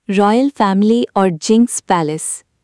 Royal family और जिंक्स palace,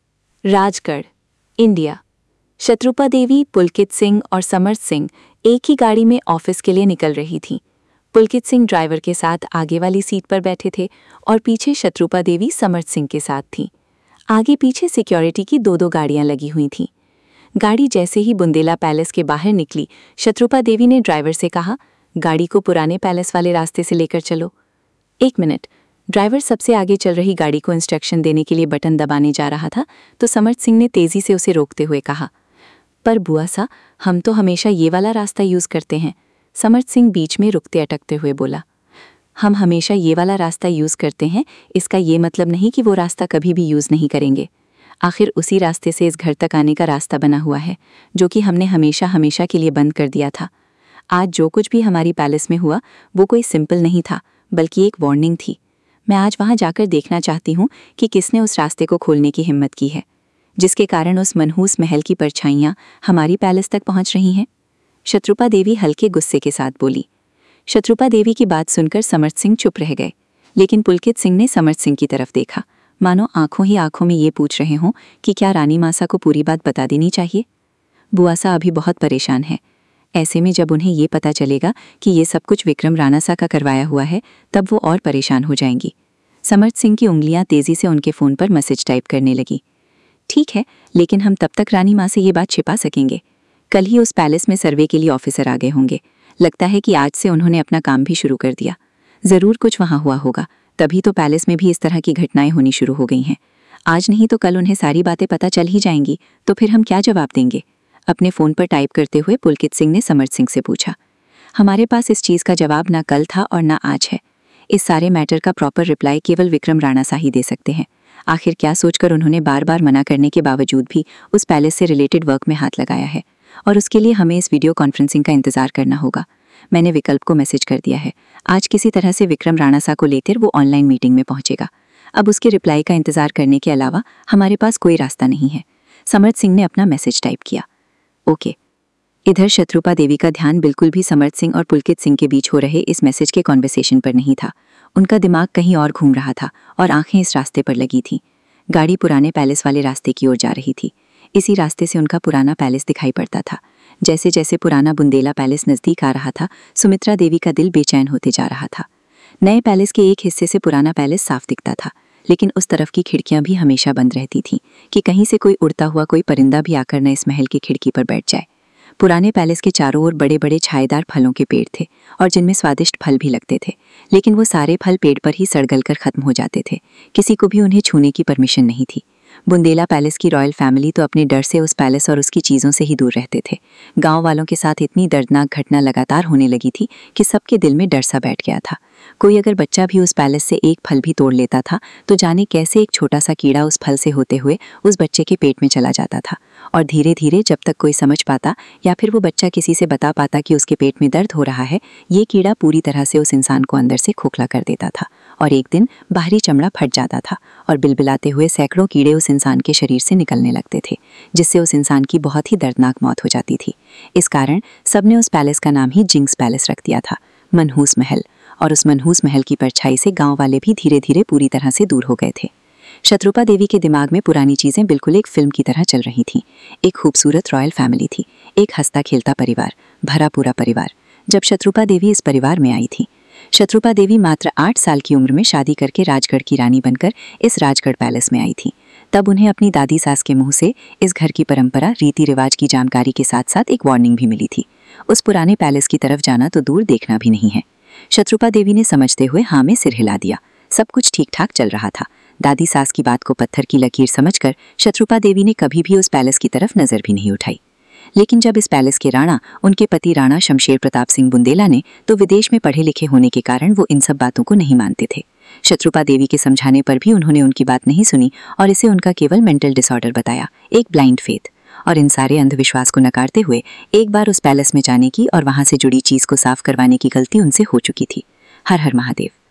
Rajgarh, India. Shatrupa Devi, Pulkit Singh और समर्थ सिंह एक ही गाड़ी में ऑफिस के लिए निकल रही थीं। पुलकित सिंह ड्राइवर के साथ आगे वाली सीट पर बैठे थे और पीछे शत्रुपा देवी समर्थ सिंह के साथ थीं। आगे पीछे सिक्योरिटी की दो गाड़ियां लगी हुई थीं। गाड़ी जैसे ही बुंदेला पैलेस के बाहर निकली, शत्रुपा देवी ने ड्राइवर से कहा, गाड़ी को पुराने पैलेस वाले रास्ते से लेकर चलो। 1 मिनट। ड्राइवर सबसे आगे चल रही गाड़ी को इंस्ट्रक्शन देने के लिए बटन दबाने जा रहा था तो समर्थ सिंह ने तेजी से उसे रोकते हुए कहा, पर बुआ सा, हम तो हमेशा ये वाला रास्ता यूज करते हैं। समर्थ सिंह बीच में रुकते अटकते हुए बोला, हम हमेशा ये वाला रास्ता यूज करते हैं, इसका ये मतलब नहीं कि वो रास्ता कभी भी यूज नहीं करेंगे। आखिर उसी रास्ते से इस घर तक आने का रास्ता बना हुआ है, जो कि हमने हमेशा हमेशा के लिए बंद कर दिया था। आज जो कुछ भी हमारी पैलेस में हुआ वो कोई सिंपल नहीं था, बल्कि एक वार्निंग थी। मैं आज वहां जाकर देखना चाहती हूँ कि किसने उस रास्ते को खोलने की हिम्मत की है, जिसके कारण उस मनहूस महल की परछाइयां हमारी पैलेस तक पहुंच रही हैं। शत्रुपा देवी हल्के गुस्से के साथ बोली। शत्रुपा देवी की बात सुनकर समर्थ सिंह चुप रह गए, लेकिन पुलकित सिंह ने समर्थ सिंह की तरफ देखा, मानो आंखों ही आंखों में ये पूछ रहे हों कि क्या रानी मासा को पूरी बात बता देनी चाहिए। बुआ सा अभी बहुत परेशान है। ऐसे में जब उन्हें ये पता चलेगा कि ये सब कुछ विक्रम राणा सा का करवाया हुआ है, तब वो और परेशान हो जाएंगी। समर्थ सिंह की उंगलियां तेजी से उनके फ़ोन पर मैसेज टाइप करने लगी। ठीक है, लेकिन हम तब तक रानी माँ से ये बात छिपा सकेंगे। कल ही उस पैलेस में सर्वे के लिए ऑफिसर आ गए होंगे। लगता है कि आज से उन्होंने अपना काम भी शुरू कर दिया। ज़रूर कुछ वहाँ हुआ होगा, तभी तो पैलेस में भी इस तरह की घटनाएं होनी शुरू हो गई हैं। आज नहीं तो कल उन्हें सारी बातें पता चल ही जाएंगी, तो फिर हम क्या जवाब देंगे? अपने फ़ोन पर टाइप करते हुए पुलकित सिंह ने समर्थ सिंह से पूछा। हमारे पास इस चीज़ का जवाब ना कल था और ना आज है। इस सारे मैटर का प्रॉपर रिप्लाई केवल विक्रम राणा सा ही दे सकते हैं। आखिर क्या सोचकर उन्होंने बार बार मना करने के बावजूद भी उस पैलेस से रिलेटेड वर्क में हाथ लगाया है, और उसके लिए हमें इस वीडियो कॉन्फ्रेंसिंग का इंतजार करना होगा। मैंने विकल्प को मैसेज कर दिया है। आज किसी तरह से विक्रम राणा सा को लेकर वो ऑनलाइन मीटिंग में पहुंचेगा। अब उसके रिप्लाई का इंतजार करने के अलावा हमारे पास कोई रास्ता नहीं है। समर्थ सिंह ने अपना मैसेज टाइप किया। ओके। इधर शत्रुपा देवी का ध्यान बिल्कुल भी समर्थ सिंह और पुलकित सिंह के बीच हो रहे इस मैसेज के कॉन्वर्सेशन पर नहीं था। उनका दिमाग कहीं और घूम रहा था और आंखें इस रास्ते पर लगी थीं। गाड़ी पुराने पैलेस वाले रास्ते की ओर जा रही थी। इसी रास्ते से उनका पुराना पैलेस दिखाई पड़ता था। जैसे जैसे पुराना बुंदेला पैलेस नजदीक आ रहा था, सुमित्रा देवी का दिल बेचैन होते जा रहा था। नए पैलेस के एक हिस्से से पुराना पैलेस साफ दिखता था, लेकिन उस तरफ की खिड़कियां भी हमेशा बंद रहती थीं कि कहीं से कोई उड़ता हुआ कोई परिंदा भी आकर न इस महल की खिड़की पर बैठ जाए। पुराने पैलेस के चारों ओर बड़े बड़े छायेदार फलों के पेड़ थे और जिनमें स्वादिष्ट फल भी लगते थे, लेकिन वो सारे फल पेड़ पर ही सड़-गल कर खत्म हो जाते थे। किसी को भी उन्हें छूने की परमिशन नहीं थी। बुंदेला पैलेस की रॉयल फैमिली तो अपने डर से उस पैलेस और उसकी चीज़ों से ही दूर रहते थे। गांव वालों के साथ इतनी दर्दनाक घटना लगातार होने लगी थी कि सबके दिल में डर सा बैठ गया था। कोई अगर बच्चा भी उस पैलेस से एक फल भी तोड़ लेता था तो जाने कैसे एक छोटा सा कीड़ा उस फल से होते हुए उस बच्चे के पेट में चला जाता था, और धीरे धीरे जब तक कोई समझ पाता या फिर वो बच्चा किसी से बता पाता कि उसके पेट में दर्द हो रहा है, ये कीड़ा पूरी तरह से उस इंसान को अंदर से खोखला कर देता था और एक दिन बाहरी चमड़ा फट जाता था और बिलबिलाते हुए सैकड़ों कीड़े उस इंसान के शरीर से निकलने लगते थे, जिससे उस इंसान की बहुत ही दर्दनाक मौत हो जाती थी। इस कारण सबने उस पैलेस का नाम ही जिंक्स पैलेस रख दिया था, मनहूस महल। और उस मनहूस महल की परछाई से गांव वाले भी धीरे धीरे पूरी तरह से दूर हो गए थे। शत्रुपा देवी के दिमाग में पुरानी चीजें बिल्कुल एक फिल्म की तरह चल रही थीं। एक खूबसूरत रॉयल फैमिली थी, एक हंसता खेलता परिवार, भरा पूरा परिवार। जब शत्रुपा देवी इस परिवार में आई थी, शत्रुपा देवी मात्र 8 साल की उम्र में शादी करके राजगढ़ की रानी बनकर इस राजगढ़ पैलेस में आई थी। तब उन्हें अपनी दादी सास के मुंह से इस घर की परंपरा, रीति रिवाज की जानकारी के साथ साथ एक वार्निंग भी मिली थी। उस पुराने पैलेस की तरफ जाना तो दूर, देखना भी नहीं है। शत्रुपा देवी ने समझते हुए हाँ में सिर हिला दिया। सब कुछ ठीक ठाक चल रहा था। दादी सास की बात को पत्थर की लकीर समझकर शत्रुपा देवी ने कभी भी उस पैलेस की तरफ नजर भी नहीं उठाई। लेकिन जब इस पैलेस के राणा, उनके पति राणा शमशेर प्रताप सिंह बुंदेला ने तो विदेश में पढ़े लिखे होने के कारण वो इन सब बातों को नहीं मानते थे। शत्रुपा देवी के समझाने पर भी उन्होंने उनकी बात नहीं सुनी और इसे उनका केवल मेंटल डिसऑर्डर बताया, एक ब्लाइंड फेथ। और इन सारे अंधविश्वास को नकारते हुए एक बार उस पैलेस में जाने की और वहां से जुड़ी चीज को साफ करवाने की गलती उनसे हो चुकी थी। हर हर महादेव।